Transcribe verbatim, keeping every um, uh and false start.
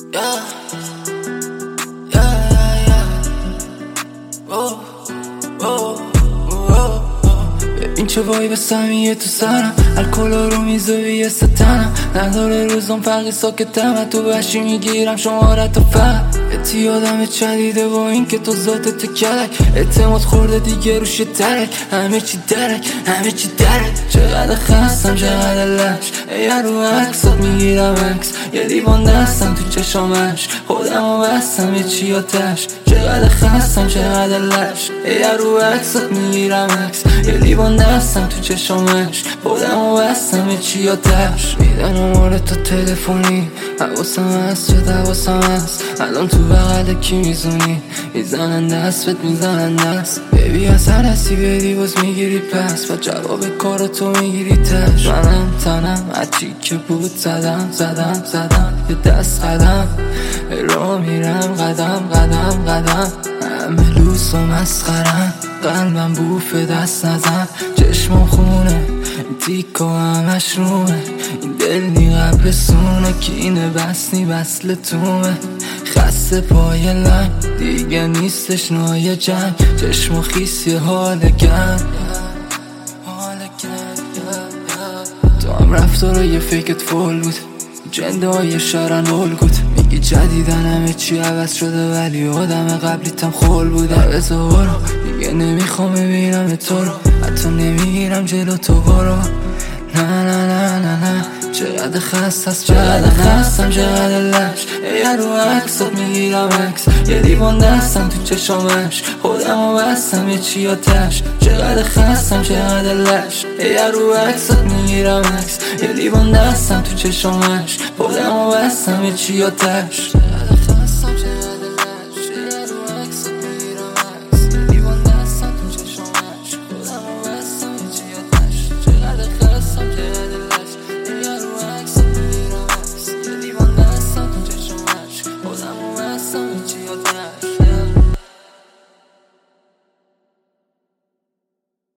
Yeah, yeah, yeah, yeah. Oh, oh, oh, oh. ببین چه وای بسمیه تو سرم، الکل رو میزوی ستنم، نداره روزم فرقی ساکتم، تو بشی میگیرم شمارت و فهم اتی آدم چدیده با این که تو ذاتت کلک، اعتماد خورده دیگه روش ترک، همه چی درک همه چی درک. چقدر خستم چقدر لش، اگر رو عکسات میگیرم عکس، یه لیوان دستم تو چشامش، خودم و بستم یه چی آتش. چقدر خستم چقدر لش، اگر رو عکسات میگیرم عکس، یه لیوان دستم تو چشامش، خودم و بستم یه چی آتش. میدن آماره تا تلفنی، حواسم هست شد حواسم هست، الان تو بغل کی میزونی، میزنن دست بهت میزنن دست. ببی از هر دستی بدی باز میگیری پس، و جواب کار تو میگیری تش. منم تنم هرچی که بود زدم زدم زدم یه دست قدم راه میرم قدم قدم قدم، همه لوس و مسخرن، قلبم بوفه دست نزن، چشمم خونه تیکا همش رومه، این دل نی قبل سونه، کینه بس نی بسل تومه، خسته پای لنگ دیگه نیستش نای جنگ، چشم و خیس یه حال گرم. تو هم رفتارا یه فیکت فول بود، جنده های شهرن الگوت، میگی جدیدن همه چی عوض شده ولی آدم قبلیتم خول بوده. بذار دیگه نمیخوام ببینم تو رو، حتی نمیگیرم جلو تو برو. نه نه نه نه نه چقدر خسته است چقدر خستم چقدر لش، اگر رو عکسات میگیرم عکس، یه لیوان دستم تو چشامش، خودم و بستم یه چی آتش. چقدر خستم چقدر لش، اگر رو عکسات میگیرم عکس، یه لیوان دستم تو چشامش، خودم و بستم یه چی آتش.